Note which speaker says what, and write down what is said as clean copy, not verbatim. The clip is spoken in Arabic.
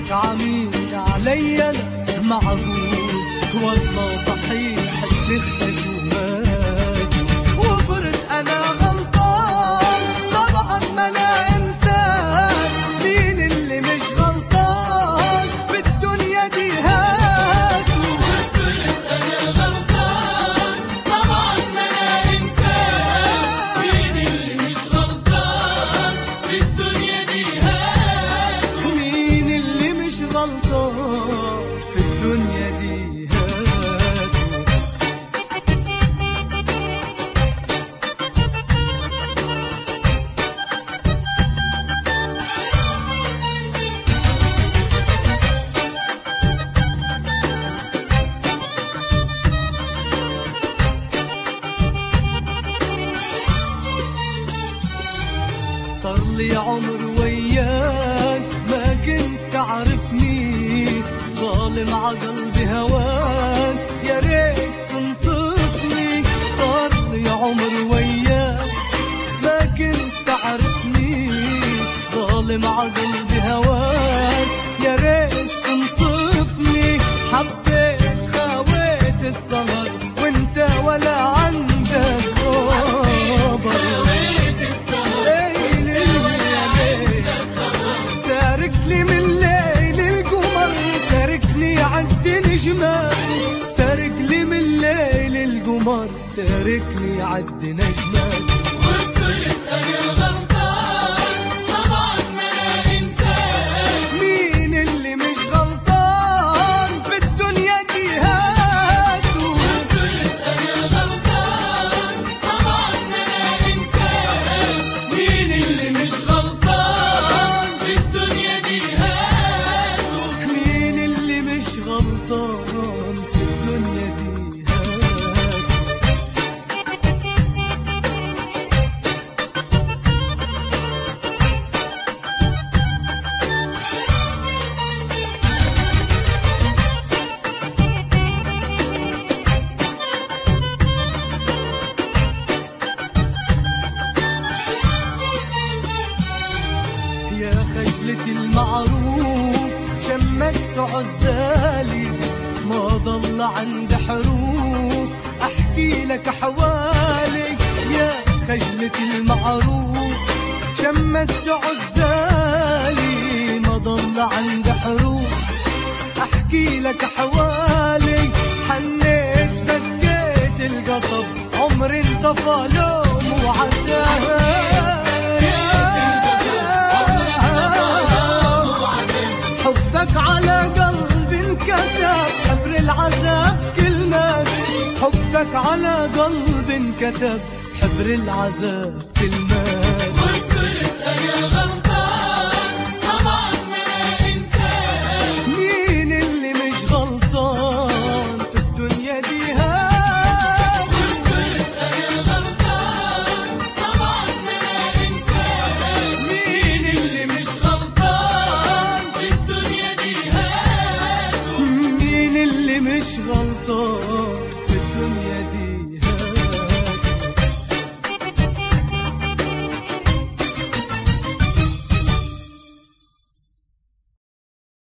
Speaker 1: حبك عميد علي أنا معقول، والله صحيح اللي اختشوا وصرت أنا غلطان. طبعا ما أنا إنسان، مين اللي مش غلطان في الدنيا دي هاتوا.
Speaker 2: وصرت أنا غلطان، طبعا ما أنا إنسان، مين اللي مش غلطان في الدنيا دي هاتوا.
Speaker 1: مين اللي مش غلطان في الدنيا دي صار لي عمر وياك ما كنت تعرفني، ظالم عقلبي هواك يا ريت تنصفني. صار لي عمر وياك ما كنت تعرفني، ظالم عقلبي هواك يا ريت تنصفني. حبيت خاويت السهر وانت ولا عندك خبر، تاركني من ليل القمر، تاركني عد نجمة، تارك لي من ليل القمر، تاركني عد نجمة.
Speaker 2: وصرت أنا غلطان، طبعا ما أنا إنسان،
Speaker 1: مين اللي مش غلطان في الدنيا دي هاتوا.
Speaker 2: وصرت أنا غلطان، طبعا ما أنا إنسان، مين اللي مش غلطان في الدنيا دي هاتوا.
Speaker 1: مين اللي مش غلطان في الدنيا دي هاتوا. يا خجلة المعروف شمت عزالي، ما ضل عند حروف احكي لك حوالي. يا خجلة المعروف شمت عزالي، ما ضل عند حروف احكي لك حوالي. حنيت بكيت القصب عمري انطفى لوم وعذاب، حبك على قلبي انكتب حبر العذاب كلمات، حبك على قلبي انكتب حبر العذاب كلمات.